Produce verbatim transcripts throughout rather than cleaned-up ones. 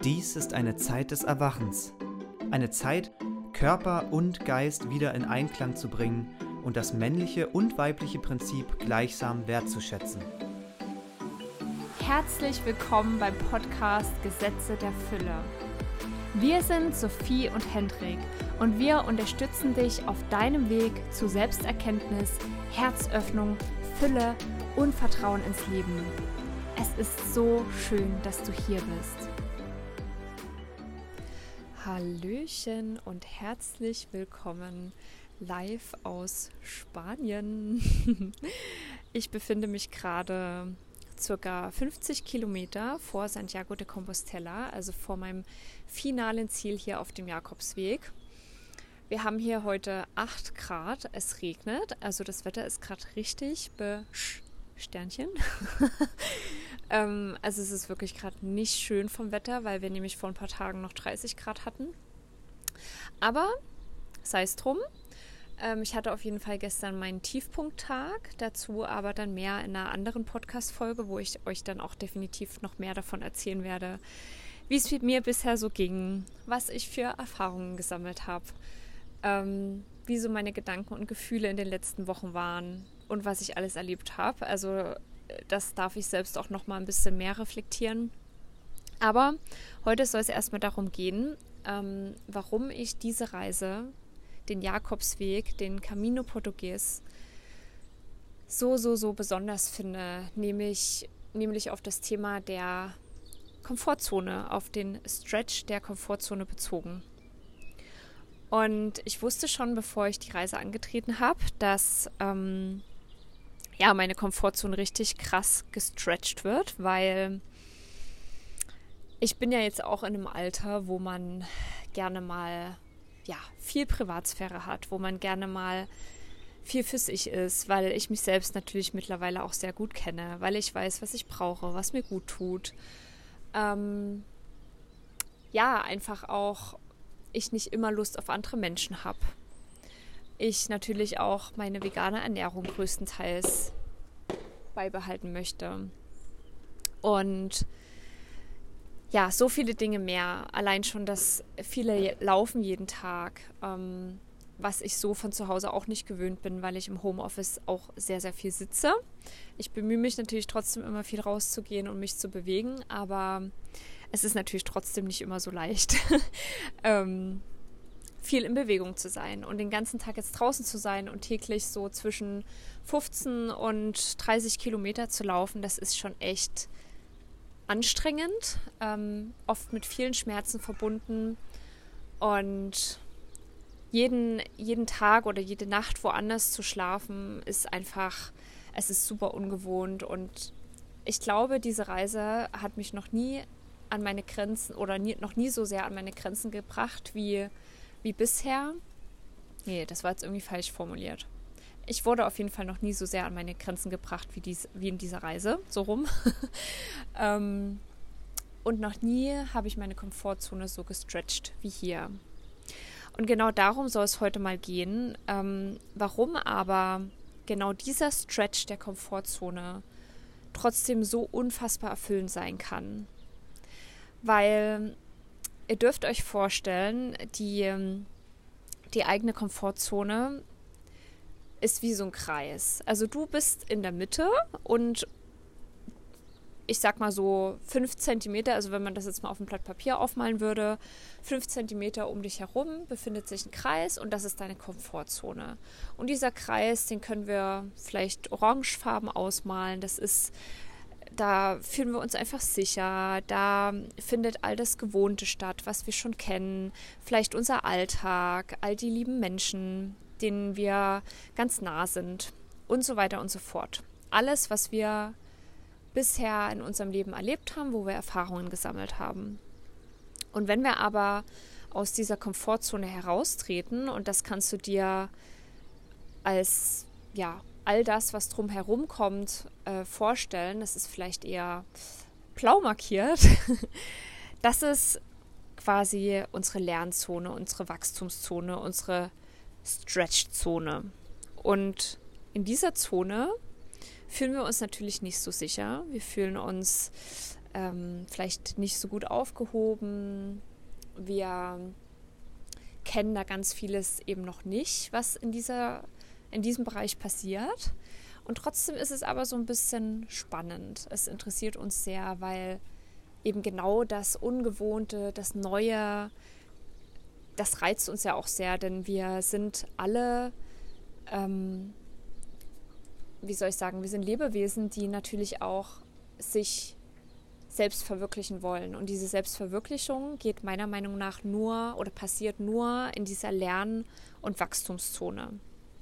Dies ist eine Zeit des Erwachens. Eine Zeit, Körper und Geist wieder in Einklang zu bringen und das männliche und weibliche Prinzip gleichsam wertzuschätzen. Herzlich willkommen beim Podcast Gesetze der Fülle. Wir sind Sophie und Hendrik und wir unterstützen dich auf deinem Weg zu Selbsterkenntnis, Herzöffnung, Fülle und Vertrauen ins Leben. Es ist so schön, dass du hier bist. Hallöchen und herzlich willkommen live aus Spanien. Ich befinde mich gerade circa fünfzig Kilometer vor Santiago de Compostela, also vor meinem finalen Ziel hier auf dem Jakobsweg. Wir haben hier heute acht Grad, es regnet, also das Wetter ist gerade richtig Sternchen. ähm, also es ist wirklich gerade nicht schön vom Wetter, weil wir nämlich vor ein paar Tagen noch dreißig Grad hatten. Aber sei es drum. Ähm, ich hatte auf jeden Fall gestern meinen Tiefpunkttag, dazu aber dann mehr in einer anderen Podcast-Folge, wo ich euch dann auch definitiv noch mehr davon erzählen werde, wie es mit mir bisher so ging, was ich für Erfahrungen gesammelt habe, ähm, wie so meine Gedanken und Gefühle in den letzten Wochen waren und was ich alles erlebt habe. Also das darf ich selbst auch noch mal ein bisschen mehr reflektieren. Aber heute soll es erstmal darum gehen, ähm, warum ich diese Reise, den Jakobsweg, den Camino Portugues, so, so, so besonders finde, nämlich, nämlich auf das Thema der Komfortzone, auf den Stretch der Komfortzone bezogen. Und ich wusste schon, bevor ich die Reise angetreten habe, dass ähm, ja, meine Komfortzone richtig krass gestretched wird, weil ich bin ja jetzt auch in einem Alter, wo man gerne mal ja, viel Privatsphäre hat, wo man gerne mal viel für sich ist, weil ich mich selbst natürlich mittlerweile auch sehr gut kenne, weil ich weiß, was ich brauche, was mir gut tut. Ähm, ja, einfach auch ich nicht immer Lust auf andere Menschen habe. Ich natürlich auch meine vegane Ernährung größtenteils beibehalten möchte. Und ja, so viele Dinge mehr. Allein schon, dass viele laufen jeden Tag, ähm, was ich so von zu Hause auch nicht gewöhnt bin, weil ich im Homeoffice auch sehr, sehr viel sitze. Ich bemühe mich natürlich trotzdem immer viel rauszugehen und mich zu bewegen, aber es ist natürlich trotzdem nicht immer so leicht, ähm, viel in Bewegung zu sein und den ganzen Tag jetzt draußen zu sein und täglich so zwischen fünfzehn und dreißig Kilometer zu laufen, das ist schon echt anstrengend, ähm, oft mit vielen Schmerzen verbunden und jeden, jeden Tag oder jede Nacht woanders zu schlafen ist einfach, es ist super ungewohnt und ich glaube, diese Reise hat mich noch nie an meine Grenzen oder nie, noch nie so sehr an meine Grenzen gebracht wie, wie bisher. Nee, das war jetzt irgendwie falsch formuliert. Ich wurde auf jeden Fall noch nie so sehr an meine Grenzen gebracht wie, dies, wie in dieser Reise, so rum. ähm, und noch nie habe ich meine Komfortzone so gestretched wie hier. Und genau darum soll es heute mal gehen. Ähm, warum aber genau dieser Stretch der Komfortzone trotzdem so unfassbar erfüllend sein kann. Weil ihr dürft euch vorstellen, die, die eigene Komfortzone ist wie so ein Kreis. Also du bist in der Mitte und ich sag mal so fünf Zentimeter, also wenn man das jetzt mal auf ein Blatt Papier aufmalen würde, fünf Zentimeter um dich herum befindet sich ein Kreis und das ist deine Komfortzone. Und dieser Kreis, den können wir vielleicht orangefarben ausmalen. Das ist, da fühlen wir uns einfach sicher. Da findet all das Gewohnte statt, was wir schon kennen. Vielleicht unser Alltag, all die lieben Menschen, denen wir ganz nah sind und so weiter und so fort. Alles, was wir bisher in unserem Leben erlebt haben, wo wir Erfahrungen gesammelt haben. Und wenn wir aber aus dieser Komfortzone heraustreten, und das kannst du dir als, ja, all das, was drumherum kommt, äh, vorstellen, das ist vielleicht eher blau markiert, das ist quasi unsere Lernzone, unsere Wachstumszone, unsere Stretch-Zone. Und in dieser Zone fühlen wir uns natürlich nicht so sicher. Wir fühlen uns ähm, vielleicht nicht so gut aufgehoben. Wir kennen da ganz vieles eben noch nicht, was in dieser, in diesem Bereich passiert. Und trotzdem ist es aber so ein bisschen spannend. Es interessiert uns sehr, weil eben genau das Ungewohnte, das Neue, das reizt uns ja auch sehr, denn wir sind alle, ähm, wie soll ich sagen, wir sind Lebewesen, die natürlich auch sich selbst verwirklichen wollen. Und diese Selbstverwirklichung geht meiner Meinung nach nur oder passiert nur in dieser Lern- und Wachstumszone.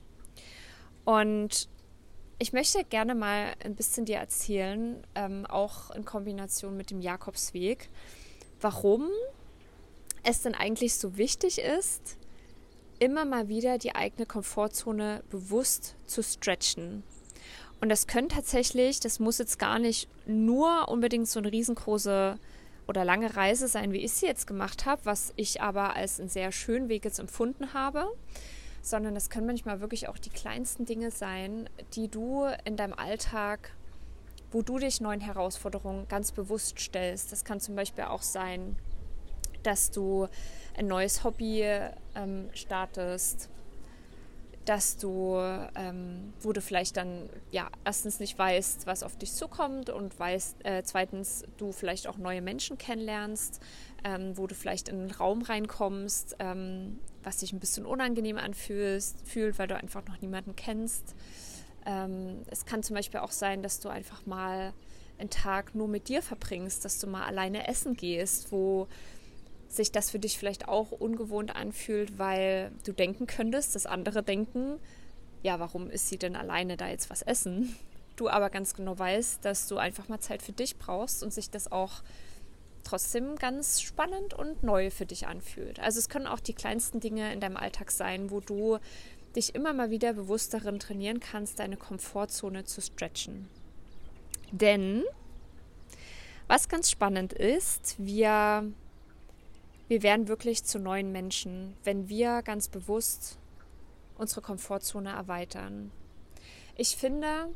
Und ich möchte gerne mal ein bisschen dir erzählen, ähm, auch in Kombination mit dem Jakobsweg, warum es denn eigentlich so wichtig ist, immer mal wieder die eigene Komfortzone bewusst zu stretchen. Und das können tatsächlich, das muss jetzt gar nicht nur unbedingt so eine riesengroße oder lange Reise sein, wie ich sie jetzt gemacht habe, was ich aber als einen sehr schönen Weg jetzt empfunden habe, sondern das können manchmal wirklich auch die kleinsten Dinge sein, die du in deinem Alltag, wo du dich neuen Herausforderungen ganz bewusst stellst. Das kann zum Beispiel auch sein, dass du ein neues Hobby ähm, startest, dass du, ähm, wo du vielleicht dann ja erstens nicht weißt, was auf dich zukommt und weißt, äh, zweitens du vielleicht auch neue Menschen kennenlernst, ähm, wo du vielleicht in einen Raum reinkommst, ähm, was dich ein bisschen unangenehm anfühlt, fühlt, weil du einfach noch niemanden kennst. Ähm, es kann zum Beispiel auch sein, dass du einfach mal einen Tag nur mit dir verbringst, dass du mal alleine essen gehst, wo sich das für dich vielleicht auch ungewohnt anfühlt, weil du denken könntest, dass andere denken, ja, warum ist sie denn alleine da jetzt was essen? Du aber ganz genau weißt, dass du einfach mal Zeit für dich brauchst und sich das auch trotzdem ganz spannend und neu für dich anfühlt. Also es können auch die kleinsten Dinge in deinem Alltag sein, wo du dich immer mal wieder bewusst darin trainieren kannst, deine Komfortzone zu stretchen. Denn was ganz spannend ist, wir Wir werden wirklich zu neuen Menschen, wenn wir ganz bewusst unsere Komfortzone erweitern. Ich finde,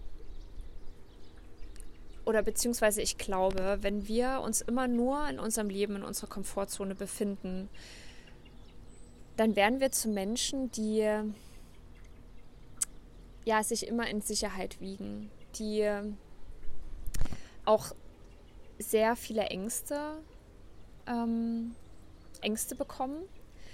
oder beziehungsweise ich glaube, wenn wir uns immer nur in unserem Leben in unserer Komfortzone befinden, dann werden wir zu Menschen, die ja, sich immer in Sicherheit wiegen, die auch sehr viele Ängste ähm, Ängste bekommen,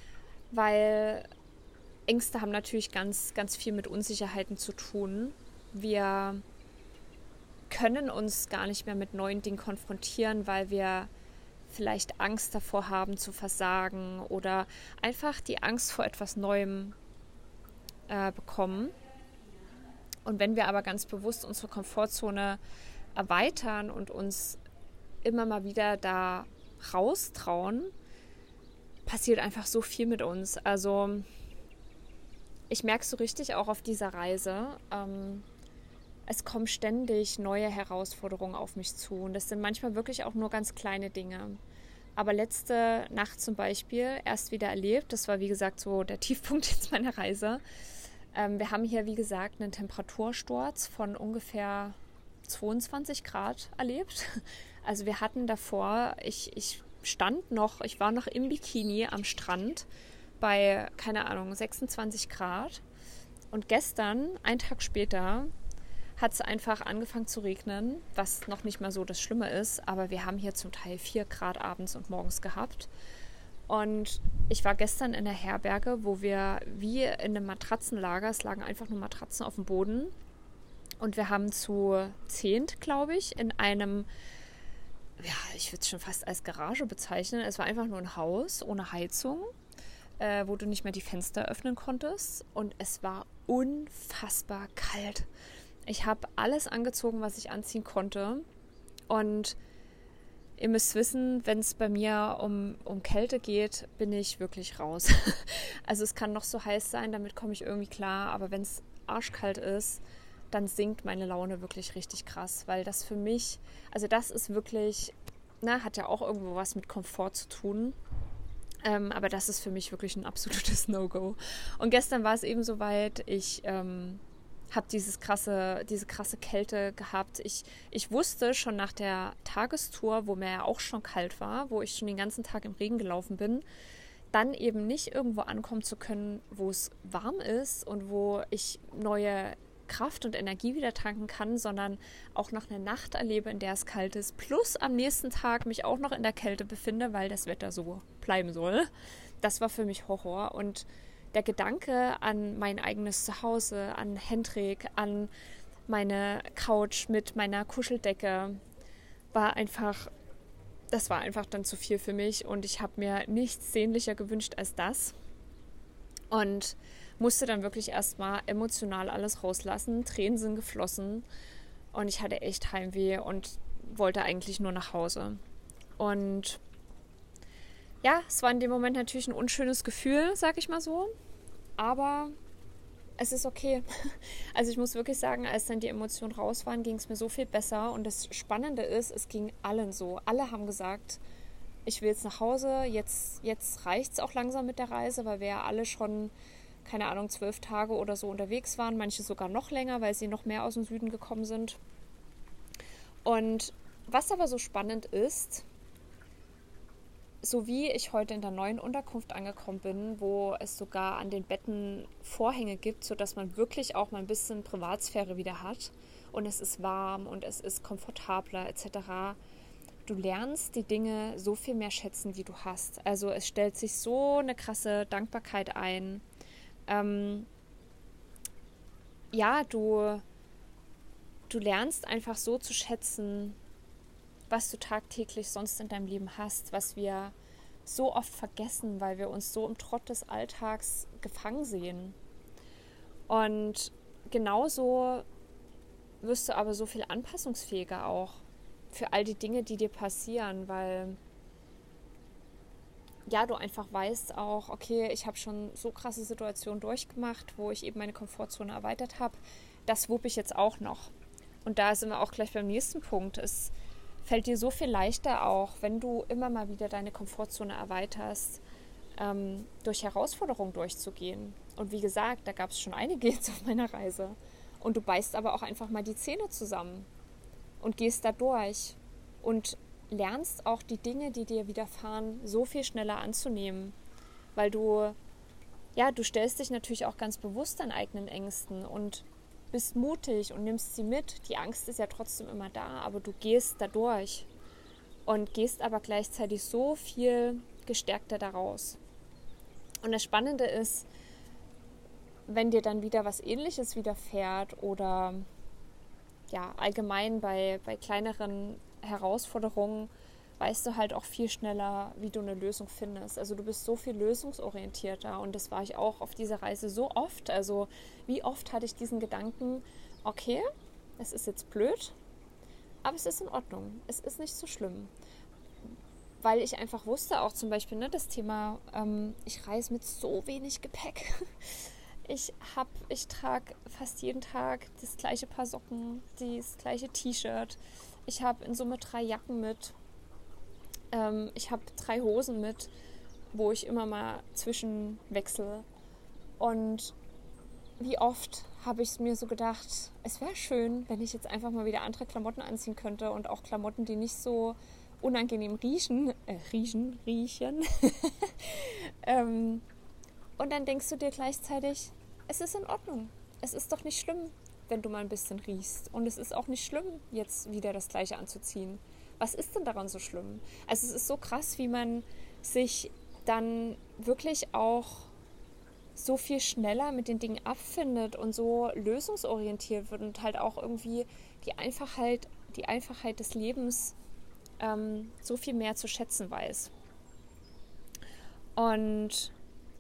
weil Ängste haben natürlich ganz, ganz viel mit Unsicherheiten zu tun. Wir können uns gar nicht mehr mit neuen Dingen konfrontieren, weil wir vielleicht Angst davor haben zu versagen oder einfach die Angst vor etwas Neuem äh, bekommen. Und wenn wir aber ganz bewusst unsere Komfortzone erweitern und uns immer mal wieder da raustrauen, passiert einfach so viel mit uns. Also ich merke so richtig auch auf dieser Reise, ähm, es kommen ständig neue Herausforderungen auf mich zu. Und das sind manchmal wirklich auch nur ganz kleine Dinge. Aber letzte Nacht zum Beispiel erst wieder erlebt, das war wie gesagt so der Tiefpunkt jetzt meiner Reise. Ähm, wir haben hier wie gesagt einen Temperatursturz von ungefähr zweiundzwanzig Grad erlebt. Also wir hatten davor, ich, ich stand noch, ich war noch im Bikini am Strand bei, keine Ahnung, sechsundzwanzig Grad. Und gestern, einen Tag später, hat es einfach angefangen zu regnen, was noch nicht mal so das Schlimme ist. Aber wir haben hier zum Teil vier Grad abends und morgens gehabt. Und ich war gestern in der Herberge, wo wir wie in einem Matratzenlager, es lagen einfach nur Matratzen auf dem Boden. Und wir haben zu zehnt, glaube ich, in einem, ja, ich würde es schon fast als Garage bezeichnen. Es war einfach nur ein Haus ohne Heizung, äh, wo du nicht mehr die Fenster öffnen konntest. Und es war unfassbar kalt. Ich habe alles angezogen, was ich anziehen konnte. Und ihr müsst wissen, wenn es bei mir um, um Kälte geht, bin ich wirklich raus. Also es kann noch so heiß sein, damit komme ich irgendwie klar. Aber wenn es arschkalt ist, dann sinkt meine Laune wirklich richtig krass. Weil das für mich, also das ist wirklich, na, hat ja auch irgendwo was mit Komfort zu tun. Ähm, aber das ist für mich wirklich ein absolutes No-Go. Und gestern war es eben soweit, ich ähm, habe dieses krasse, diese krasse Kälte gehabt. Ich, ich wusste schon nach der Tagestour, wo mir ja auch schon kalt war, wo ich schon den ganzen Tag im Regen gelaufen bin, dann eben nicht irgendwo ankommen zu können, wo es warm ist und wo ich neue Kraft und Energie wieder tanken kann, sondern auch noch eine Nacht erlebe, in der es kalt ist, plus am nächsten Tag mich auch noch in der Kälte befinde, weil das Wetter so bleiben soll. Das war für mich Horror. Und der Gedanke an mein eigenes Zuhause, an Hendrik, an meine Couch mit meiner Kuscheldecke war einfach, das war einfach dann zu viel für mich und ich habe mir nichts sehnlicher gewünscht als das und musste dann wirklich erstmal emotional alles rauslassen. Tränen sind geflossen und ich hatte echt Heimweh und wollte eigentlich nur nach Hause. Und ja, es war in dem Moment natürlich ein unschönes Gefühl, sag ich mal so, aber es ist okay. Also ich muss wirklich sagen, als dann die Emotionen raus waren, ging es mir so viel besser und das Spannende ist, es ging allen so. Alle haben gesagt, ich will jetzt nach Hause, jetzt, jetzt reicht es auch langsam mit der Reise, weil wir ja alle schon, keine Ahnung, zwölf Tage oder so unterwegs waren, manche sogar noch länger, weil sie noch mehr aus dem Süden gekommen sind. Und was aber so spannend ist, so wie ich heute in der neuen Unterkunft angekommen bin, wo es sogar an den Betten Vorhänge gibt, sodass man wirklich auch mal ein bisschen Privatsphäre wieder hat und es ist warm und es ist komfortabler et cetera. Du lernst die Dinge so viel mehr schätzen, die du hast. Also es stellt sich so eine krasse Dankbarkeit ein. Ähm, ja, du, du lernst einfach so zu schätzen, was du tagtäglich sonst in deinem Leben hast, was wir so oft vergessen, weil wir uns so im Trott des Alltags gefangen sehen. Und genauso wirst du aber so viel anpassungsfähiger auch für all die Dinge, die dir passieren, weil ja, du einfach weißt auch, okay, ich habe schon so krasse Situationen durchgemacht, wo ich eben meine Komfortzone erweitert habe, das wupp ich jetzt auch noch. Und da sind wir auch gleich beim nächsten Punkt. Es fällt dir so viel leichter auch, wenn du immer mal wieder deine Komfortzone erweiterst, ähm, durch Herausforderungen durchzugehen. Und wie gesagt, da gab es schon einige jetzt auf meiner Reise. Und du beißt aber auch einfach mal die Zähne zusammen und gehst da durch und lernst auch die Dinge, die dir widerfahren, so viel schneller anzunehmen. Weil du, ja, du stellst dich natürlich auch ganz bewusst deinen eigenen Ängsten und bist mutig und nimmst sie mit. Die Angst ist ja trotzdem immer da, aber du gehst da durch und gehst aber gleichzeitig so viel gestärkter daraus. Und das Spannende ist, wenn dir dann wieder was Ähnliches widerfährt oder ja, allgemein bei, bei kleineren Herausforderungen, weißt du halt auch viel schneller, wie du eine Lösung findest. Also du bist so viel lösungsorientierter und das war ich auch auf dieser Reise so oft. Also wie oft hatte ich diesen Gedanken, okay, es ist jetzt blöd, aber es ist in Ordnung. Es ist nicht so schlimm. Weil ich einfach wusste, auch zum Beispiel ne, das Thema, ähm, ich reise mit so wenig Gepäck. Ich hab, ich trage fast jeden Tag das gleiche Paar Socken, das gleiche T-Shirt. Ich habe in Summe drei Jacken mit. Ähm, ich habe drei Hosen mit, wo ich immer mal zwischenwechsle. Und wie oft habe ich es mir so gedacht, es wäre schön, wenn ich jetzt einfach mal wieder andere Klamotten anziehen könnte und auch Klamotten, die nicht so unangenehm riechen, äh, riechen, riechen. ähm, und dann denkst du dir gleichzeitig, es ist in Ordnung. Es ist doch nicht schlimm, wenn du mal ein bisschen riechst. Und es ist auch nicht schlimm, jetzt wieder das Gleiche anzuziehen. Was ist denn daran so schlimm? Also es ist so krass, wie man sich dann wirklich auch so viel schneller mit den Dingen abfindet und so lösungsorientiert wird und halt auch irgendwie die Einfachheit, die Einfachheit des Lebens ähm, so viel mehr zu schätzen weiß. Und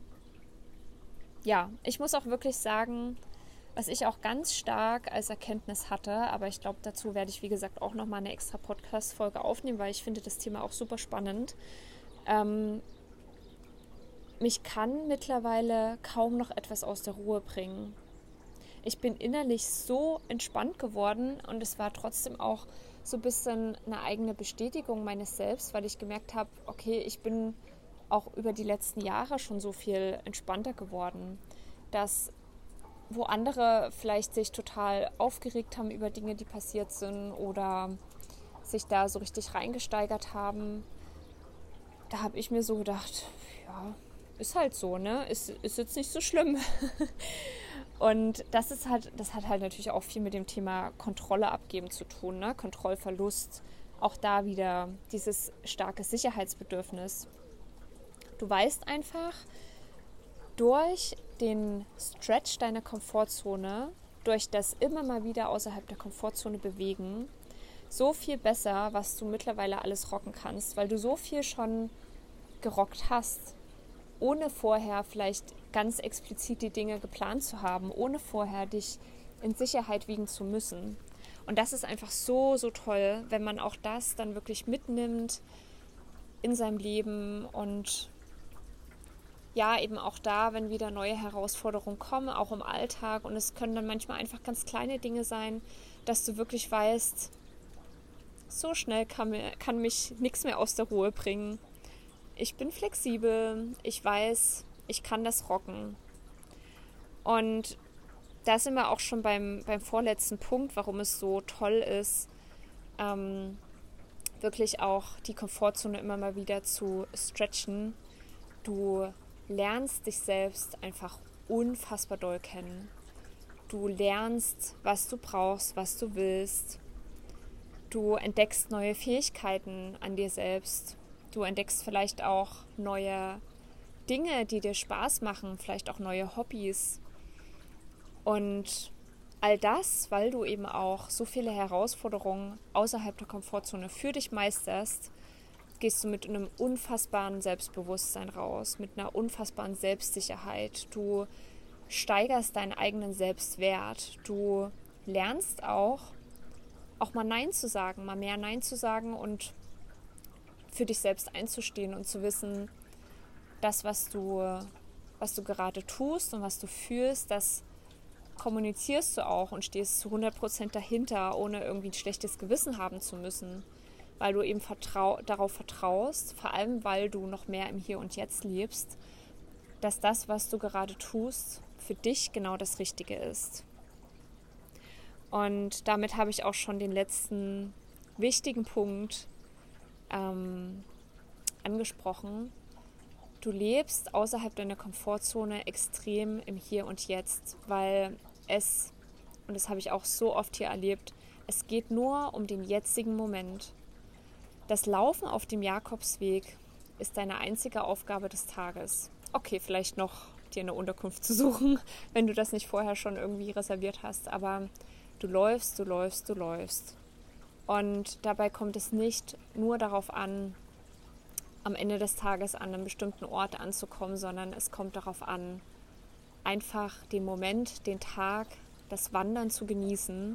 ja, ich muss auch wirklich sagen, was ich auch ganz stark als Erkenntnis hatte, aber ich glaube, dazu werde ich, wie gesagt, auch nochmal eine extra Podcast-Folge aufnehmen, weil ich finde das Thema auch super spannend. Ähm, mich kann mittlerweile kaum noch etwas aus der Ruhe bringen. Ich bin innerlich so entspannt geworden und es war trotzdem auch so ein bisschen eine eigene Bestätigung meines Selbst, weil ich gemerkt habe, okay, ich bin auch über die letzten Jahre schon so viel entspannter geworden, dass wo andere vielleicht sich total aufgeregt haben über Dinge, die passiert sind oder sich da so richtig reingesteigert haben, da habe ich mir so gedacht, ja, ist halt so, ne? Ist, ist jetzt nicht so schlimm. Und das ist halt, das hat halt natürlich auch viel mit dem Thema Kontrolle abgeben zu tun, ne? Kontrollverlust. Auch da wieder dieses starke Sicherheitsbedürfnis. Du weißt einfach, durch den Stretch deiner Komfortzone, durch das immer mal wieder außerhalb der Komfortzone bewegen, so viel besser, was du mittlerweile alles rocken kannst, weil du so viel schon gerockt hast, ohne vorher vielleicht ganz explizit die Dinge geplant zu haben, ohne vorher dich in Sicherheit wiegen zu müssen. Und das ist einfach so, so toll, wenn man auch das dann wirklich mitnimmt in seinem Leben und ja, eben auch da, wenn wieder neue Herausforderungen kommen, auch im Alltag. Und es können dann manchmal einfach ganz kleine Dinge sein, dass du wirklich weißt, so schnell kann, mir, kann mich nichts mehr aus der Ruhe bringen. Ich bin flexibel, ich weiß, ich kann das rocken. Und da sind wir auch schon beim, beim vorletzten Punkt, warum es so toll ist, ähm, wirklich auch die Komfortzone immer mal wieder zu stretchen. Du lernst dich selbst einfach unfassbar doll kennen. Du lernst, was du brauchst, was du willst. Du entdeckst neue Fähigkeiten an dir selbst. Du entdeckst vielleicht auch neue Dinge, die dir Spaß machen, vielleicht auch neue Hobbys. Und all das, weil du eben auch so viele Herausforderungen außerhalb der Komfortzone für dich meisterst, gehst du mit einem unfassbaren Selbstbewusstsein raus, mit einer unfassbaren Selbstsicherheit. Du steigerst deinen eigenen Selbstwert. Du lernst auch, auch mal Nein zu sagen, mal mehr Nein zu sagen und für dich selbst einzustehen und zu wissen, das, was du, was du gerade tust und was du fühlst, das kommunizierst du auch und stehst zu hundert Prozent dahinter, ohne irgendwie ein schlechtes Gewissen haben zu müssen, weil du eben vertrau- darauf vertraust, vor allem weil du noch mehr im Hier und Jetzt lebst, dass das, was du gerade tust, für dich genau das Richtige ist. Und damit habe ich auch schon den letzten wichtigen Punkt ähm, angesprochen. Du lebst außerhalb deiner Komfortzone extrem im Hier und Jetzt, weil es, und das habe ich auch so oft hier erlebt, es geht nur um den jetzigen Moment. Das Laufen auf dem Jakobsweg ist deine einzige Aufgabe des Tages. Okay, vielleicht noch dir eine Unterkunft zu suchen, wenn du das nicht vorher schon irgendwie reserviert hast, aber du läufst, du läufst, du läufst. Und dabei kommt es nicht nur darauf an, am Ende des Tages an einem bestimmten Ort anzukommen, sondern es kommt darauf an, einfach den Moment, den Tag, das Wandern zu genießen.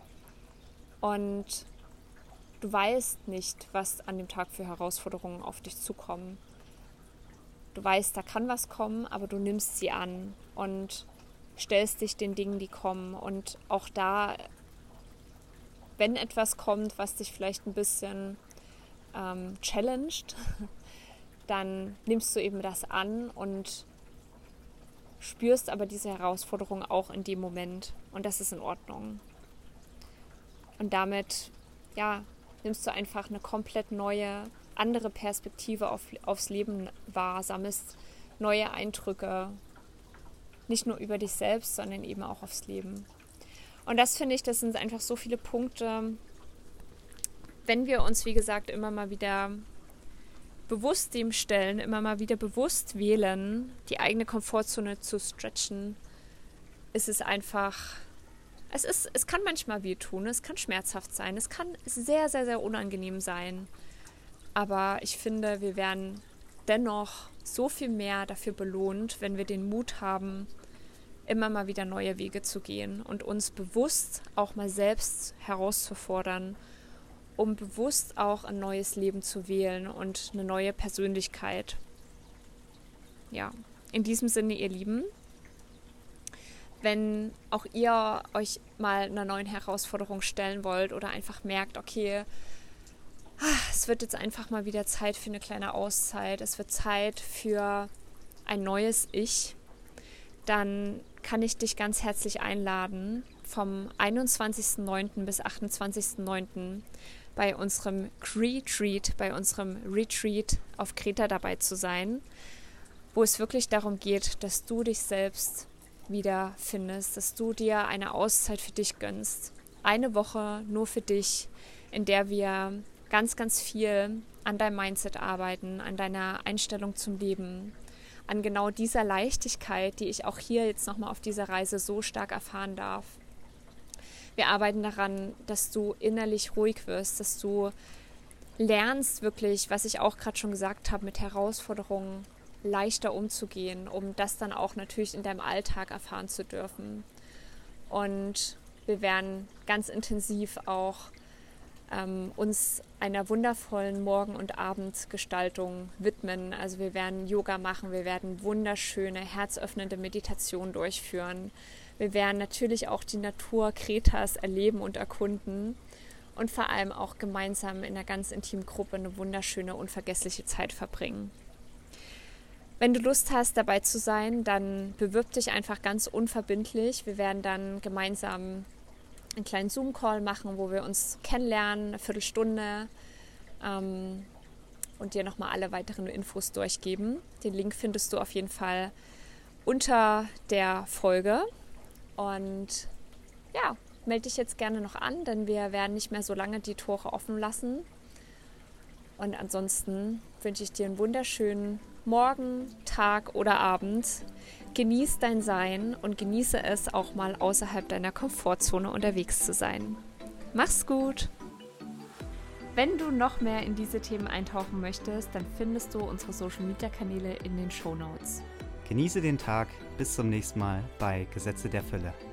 Und du weißt nicht, was an dem Tag für Herausforderungen auf dich zukommen. Du weißt, da kann was kommen, aber du nimmst sie an und stellst dich den Dingen, die kommen. Und auch da, wenn etwas kommt, was dich vielleicht ein bisschen ähm, challenged, dann nimmst du eben das an und spürst aber diese Herausforderung auch in dem Moment. Und das ist in Ordnung. Und damit, ja, nimmst du einfach eine komplett neue, andere Perspektive auf, aufs Leben wahr, sammelst neue Eindrücke, nicht nur über dich selbst, sondern eben auch aufs Leben. Und das finde ich, das sind einfach so viele Punkte, wenn wir uns, wie gesagt, immer mal wieder bewusst dem stellen, immer mal wieder bewusst wählen, die eigene Komfortzone zu stretchen, ist es einfach, es ist, es kann manchmal wehtun, es kann schmerzhaft sein, es kann sehr, sehr, sehr unangenehm sein. Aber ich finde, wir werden dennoch so viel mehr dafür belohnt, wenn wir den Mut haben, immer mal wieder neue Wege zu gehen und uns bewusst auch mal selbst herauszufordern, um bewusst auch ein neues Leben zu wählen und eine neue Persönlichkeit. Ja, in diesem Sinne, ihr Lieben, wenn auch ihr euch mal einer neuen Herausforderung stellen wollt oder einfach merkt, okay, es wird jetzt einfach mal wieder Zeit für eine kleine Auszeit, es wird Zeit für ein neues Ich, dann kann ich dich ganz herzlich einladen, vom einundzwanzigsten neunten bis achtundzwanzigsten neunten bei unserem Retreat, bei unserem Retreat auf Kreta dabei zu sein, wo es wirklich darum geht, dass du dich selbst wieder findest, dass du dir eine Auszeit für dich gönnst. Eine Woche nur für dich, in der wir ganz, ganz viel an deinem Mindset arbeiten, an deiner Einstellung zum Leben, an genau dieser Leichtigkeit, die ich auch hier jetzt nochmal auf dieser Reise so stark erfahren darf. Wir arbeiten daran, dass du innerlich ruhig wirst, dass du lernst wirklich, was ich auch gerade schon gesagt habe, mit Herausforderungen leichter umzugehen, um das dann auch natürlich in deinem Alltag erfahren zu dürfen. Und wir werden ganz intensiv auch ähm, uns einer wundervollen Morgen- und Abendgestaltung widmen. Also wir werden Yoga machen, wir werden wunderschöne, herzöffnende Meditationen durchführen. Wir werden natürlich auch die Natur Kretas erleben und erkunden und vor allem auch gemeinsam in einer ganz intimen Gruppe eine wunderschöne, unvergessliche Zeit verbringen. Wenn du Lust hast, dabei zu sein, dann bewirb dich einfach ganz unverbindlich. Wir werden dann gemeinsam einen kleinen Zoom-Call machen, wo wir uns kennenlernen, eine Viertelstunde ähm, und dir nochmal alle weiteren Infos durchgeben. Den Link findest du auf jeden Fall unter der Folge. Und ja, melde dich jetzt gerne noch an, denn wir werden nicht mehr so lange die Tore offen lassen. Und ansonsten wünsche ich dir einen wunderschönen Morgen, Tag oder Abend. Genieß dein Sein und genieße es auch mal außerhalb deiner Komfortzone unterwegs zu sein. Mach's gut! Wenn du noch mehr in diese Themen eintauchen möchtest, dann findest du unsere Social-Media-Kanäle in den Shownotes. Genieße den Tag, bis zum nächsten Mal bei Gesetze der Fülle.